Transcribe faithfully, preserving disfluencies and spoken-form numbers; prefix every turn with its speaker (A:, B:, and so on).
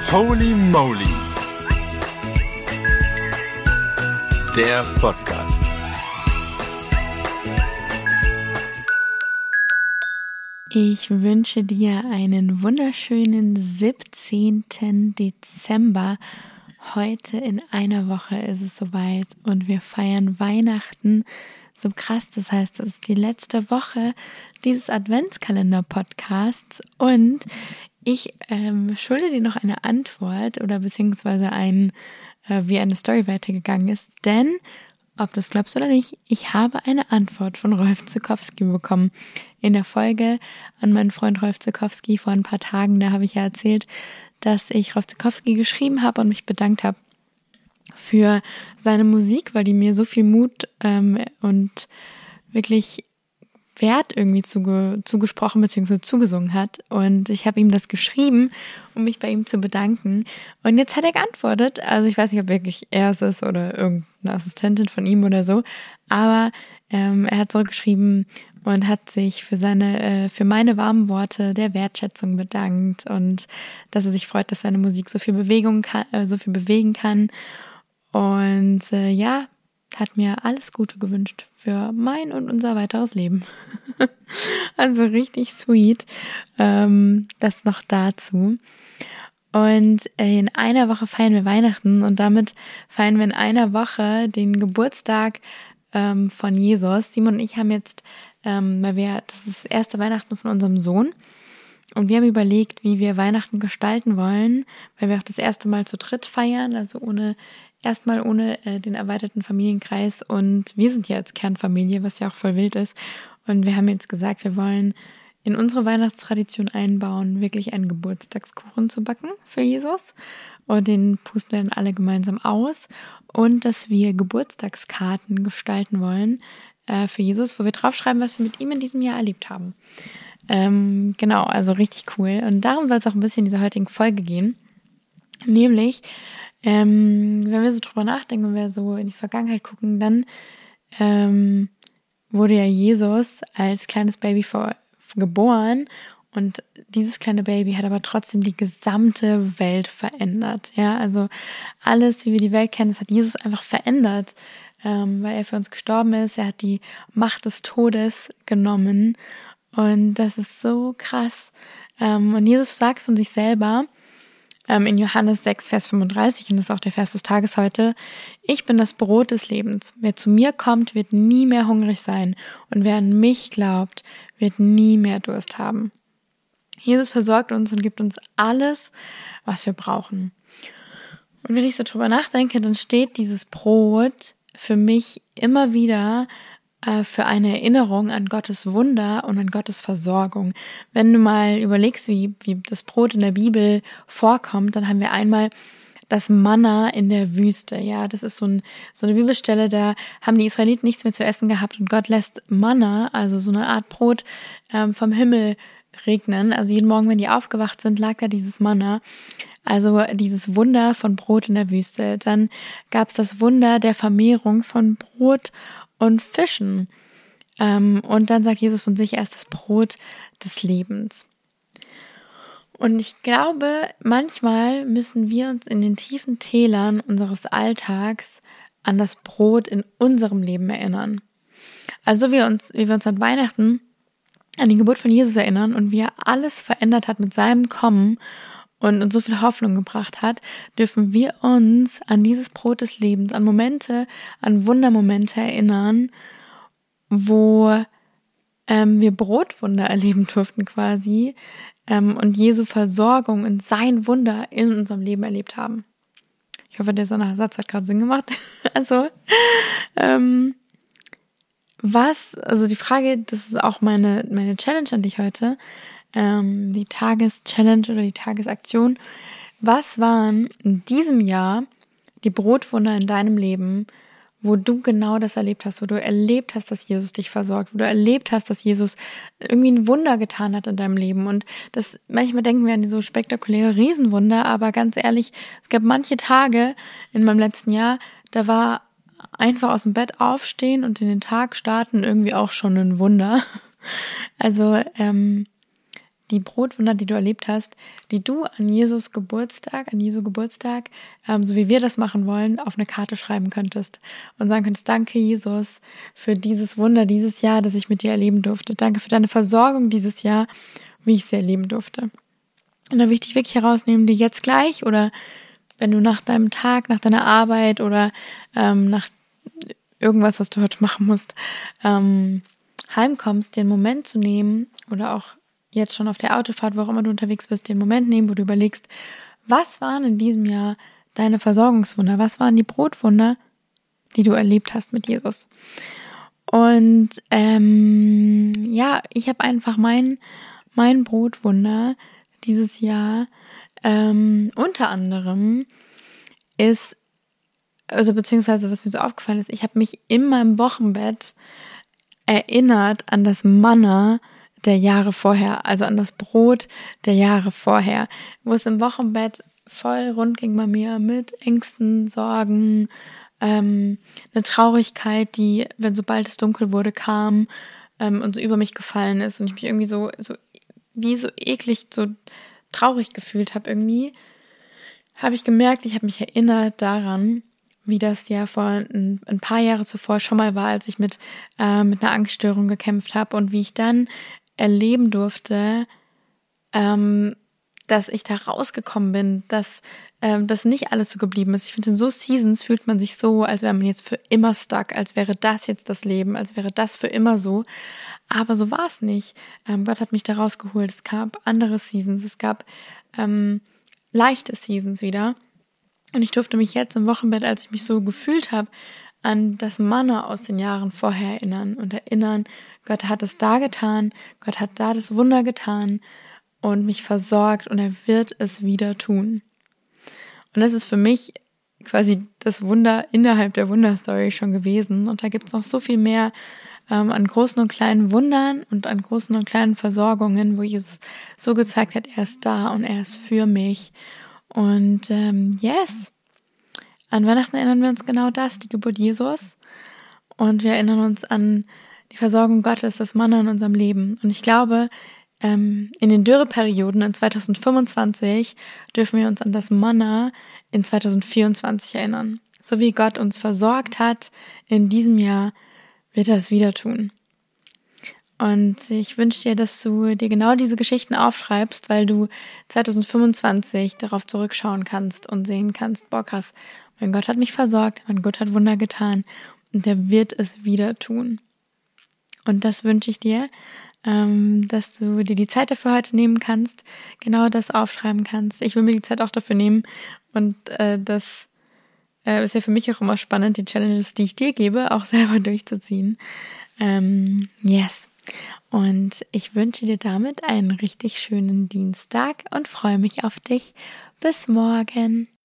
A: Holy Moly, der Podcast.
B: Ich wünsche dir einen wunderschönen siebzehnten Dezember. Heute in einer Woche ist es soweit und wir feiern Weihnachten. So krass, das heißt, das ist die letzte Woche dieses Adventskalender-Podcasts und ich ähm, schulde dir noch eine Antwort oder beziehungsweise ein, äh, wie eine Story weitergegangen ist, denn, ob du es glaubst oder nicht, ich habe eine Antwort von Rolf Zukowski bekommen. In der Folge an meinen Freund Rolf Zukowski vor ein paar Tagen, da habe ich ja erzählt, dass ich Rolf Zukowski geschrieben habe und mich bedankt habe für seine Musik, weil die mir so viel Mut ähm, und wirklich Wert irgendwie zuge, zugesprochen bzw. zugesungen hat. Und ich habe ihm das geschrieben, um mich bei ihm zu bedanken. Und jetzt hat er geantwortet. Also ich weiß nicht, ob wirklich er es ist oder irgendeine Assistentin von ihm oder so. Aber ähm, er hat zurückgeschrieben und hat sich für seine, äh, für meine warmen Worte der Wertschätzung bedankt und dass er sich freut, dass seine Musik so viel Bewegung kann, äh, so viel bewegen kann. Und äh, ja, hat mir alles Gute gewünscht für mein und unser weiteres Leben. Also richtig sweet. Ähm, das noch dazu. Und in einer Woche feiern wir Weihnachten und damit feiern wir in einer Woche den Geburtstag ähm, von Jesus. Simon und ich haben jetzt, ähm, weil wir, das ist das erste Weihnachten von unserem Sohn. Und wir haben überlegt, wie wir Weihnachten gestalten wollen, weil wir auch das erste Mal zu dritt feiern, also ohne Erstmal ohne äh, den erweiterten Familienkreis und wir sind ja als Kernfamilie, was ja auch voll wild ist. Und wir haben jetzt gesagt, wir wollen in unsere Weihnachtstradition einbauen, wirklich einen Geburtstagskuchen zu backen für Jesus. Und den pusten wir dann alle gemeinsam aus. Und dass wir Geburtstagskarten gestalten wollen äh, für Jesus, wo wir draufschreiben, was wir mit ihm in diesem Jahr erlebt haben. Ähm, genau, also richtig cool. Und darum soll es auch ein bisschen in dieser heutigen Folge gehen. Nämlich, Ähm, wenn wir so drüber nachdenken, wenn wir so in die Vergangenheit gucken, dann ähm, wurde ja Jesus als kleines Baby vor, geboren und dieses kleine Baby hat aber trotzdem die gesamte Welt verändert. Ja, also alles, wie wir die Welt kennen, das hat Jesus einfach verändert, ähm, weil er für uns gestorben ist. Er hat die Macht des Todes genommen und das ist so krass. Ähm, und Jesus sagt von sich selber, in Johannes sechs, Vers fünfunddreißig, und das ist auch der Vers des Tages heute: Ich bin das Brot des Lebens. Wer zu mir kommt, wird nie mehr hungrig sein. Und wer an mich glaubt, wird nie mehr Durst haben. Jesus versorgt uns und gibt uns alles, was wir brauchen. Und wenn ich so drüber nachdenke, dann steht dieses Brot für mich immer wieder für eine Erinnerung an Gottes Wunder und an Gottes Versorgung. Wenn du mal überlegst, wie, wie das Brot in der Bibel vorkommt, dann haben wir einmal das Manna in der Wüste. Ja, das ist so, ein, so eine Bibelstelle, da haben die Israeliten nichts mehr zu essen gehabt und Gott lässt Manna, also so eine Art Brot, ähm, vom Himmel regnen. Also jeden Morgen, wenn die aufgewacht sind, lag da dieses Manna. Also dieses Wunder von Brot in der Wüste. Dann gab es das Wunder der Vermehrung von Brot und Fischen. Ähm, und dann sagt Jesus von sich, er ist das Brot des Lebens. Und ich glaube, manchmal müssen wir uns in den tiefen Tälern unseres Alltags an das Brot in unserem Leben erinnern. Also wie, uns, wie wir uns an Weihnachten an die Geburt von Jesus erinnern und wie er alles verändert hat mit seinem Kommen und uns so viel Hoffnung gebracht hat, dürfen wir uns an dieses Brot des Lebens, an Momente, an Wundermomente erinnern, wo ähm, wir Brotwunder erleben durften quasi ähm, und Jesu Versorgung und sein Wunder in unserem Leben erlebt haben. Ich hoffe, der Satz hat gerade Sinn gemacht. Also, ähm, was, also die Frage, das ist auch meine, meine Challenge an dich heute, Ähm, die Tageschallenge oder die Tagesaktion. Was waren in diesem Jahr die Brotwunder in deinem Leben, wo du genau das erlebt hast, wo du erlebt hast, dass Jesus dich versorgt, wo du erlebt hast, dass Jesus irgendwie ein Wunder getan hat in deinem Leben? Und das, manchmal denken wir an die so spektakuläre Riesenwunder, aber ganz ehrlich, es gab manche Tage in meinem letzten Jahr, da war einfach aus dem Bett aufstehen und in den Tag starten irgendwie auch schon ein Wunder. Also, ähm, die Brotwunder, die du erlebt hast, die du an Jesus Geburtstag, an Jesu Geburtstag, ähm, so wie wir das machen wollen, auf eine Karte schreiben könntest und sagen könntest, danke Jesus für dieses Wunder dieses Jahr, das ich mit dir erleben durfte. Danke für deine Versorgung dieses Jahr, wie ich sie erleben durfte. Und dann will ich dich wirklich herausnehmen, dir jetzt gleich oder wenn du nach deinem Tag, nach deiner Arbeit oder ähm, nach irgendwas, was du heute machen musst, ähm, heimkommst, dir einen Moment zu nehmen oder auch jetzt schon auf der Autofahrt, wo auch immer du unterwegs bist, den Moment nehmen, wo du überlegst, was waren in diesem Jahr deine Versorgungswunder? Was waren die Brotwunder, die du erlebt hast mit Jesus? Und ähm, ja, ich habe einfach mein, mein Brotwunder dieses Jahr ähm, unter anderem ist, also beziehungsweise was mir so aufgefallen ist, ich habe mich in meinem Wochenbett erinnert an das Manna der Jahre vorher, also an das Brot der Jahre vorher, wo es im Wochenbett voll rund ging bei mir mit Ängsten, Sorgen, ähm, eine Traurigkeit, die, wenn sobald es dunkel wurde, kam ähm, und so über mich gefallen ist und ich mich irgendwie so, so wie so eklig, so traurig gefühlt habe irgendwie, habe ich gemerkt, ich habe mich erinnert daran, wie das ja vor ein, ein paar Jahre zuvor schon mal war, als ich mit, äh, mit einer Angststörung gekämpft habe und wie ich dann erleben durfte, ähm, dass ich da rausgekommen bin, dass ähm, das nicht alles so geblieben ist. Ich finde, in so Seasons fühlt man sich so, als wäre man jetzt für immer stuck, als wäre das jetzt das Leben, als wäre das für immer so. Aber so war es nicht. Ähm, Gott hat mich da rausgeholt. Es gab andere Seasons, es gab ähm, leichte Seasons wieder. Und ich durfte mich jetzt im Wochenbett, als ich mich so gefühlt habe, an das Manna aus den Jahren vorher erinnern und erinnern, Gott hat es da getan, Gott hat da das Wunder getan und mich versorgt und er wird es wieder tun. Und das ist für mich quasi das Wunder innerhalb der Wunderstory schon gewesen. Und da gibt es noch so viel mehr ähm, an großen und kleinen Wundern und an großen und kleinen Versorgungen, wo Jesus so gezeigt hat, er ist da und er ist für mich. Und ähm, yes, an Weihnachten erinnern wir uns genau das, die Geburt Jesus. Und wir erinnern uns an die Versorgung Gottes, das Manna in unserem Leben. Und ich glaube, ähm, in den Dürreperioden in zwanzig fünfundzwanzig dürfen wir uns an das Manna in zwanzig vierundzwanzig erinnern. So wie Gott uns versorgt hat in diesem Jahr, wird er es wieder tun. Und ich wünsche dir, dass du dir genau diese Geschichten aufschreibst, weil du zwanzig fünfundzwanzig darauf zurückschauen kannst und sehen kannst, boah krass, mein Gott hat mich versorgt, mein Gott hat Wunder getan und er wird es wieder tun. Und das wünsche ich dir, ähm, dass du dir die Zeit dafür heute nehmen kannst, genau das aufschreiben kannst. Ich will mir die Zeit auch dafür nehmen und äh, das äh, ist ja für mich auch immer spannend, die Challenges, die ich dir gebe, auch selber durchzuziehen. Ähm, yes. Und ich wünsche dir damit einen richtig schönen Dienstag und freue mich auf dich. Bis morgen.